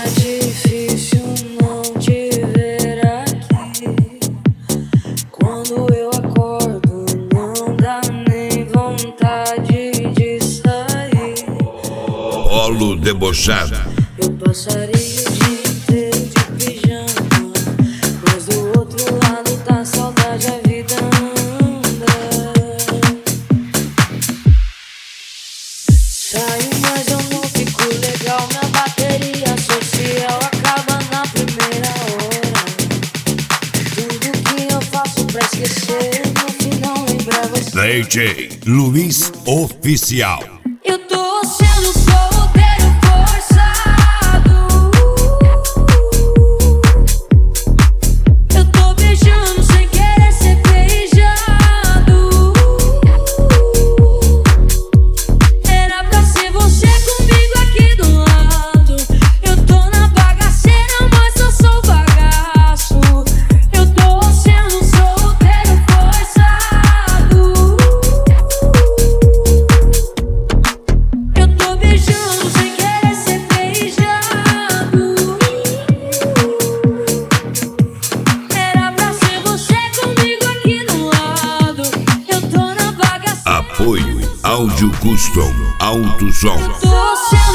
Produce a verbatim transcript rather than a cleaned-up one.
difícil não te ver aqui. Quando eu acordo, não dá nem vontade de sair. Polo debochado. Eu passaria o dia inteiro de pijama, mas do outro lado da saudade a vida anda. Saio, mas eu não fico legal. Minha bateria social acaba na primeira hora. Tudo que eu faço pra esquecer, no final lembrar você. D J Luiz Oficial. Eu tô sendo solteiro forçado. Eu tô beijando sem querer ser beijado. Era pra ser você comigo aqui do lado. Eu tô na bagaceira, mas eu sou bagaço. Eu tô sendo solteiro forçado. Eu tô beijando sem querer ser beijado. Era pra ser você comigo aqui do lado. Eu tô na bagaceira. Apoio Áudio Custom Alto Som. Eu tô sendo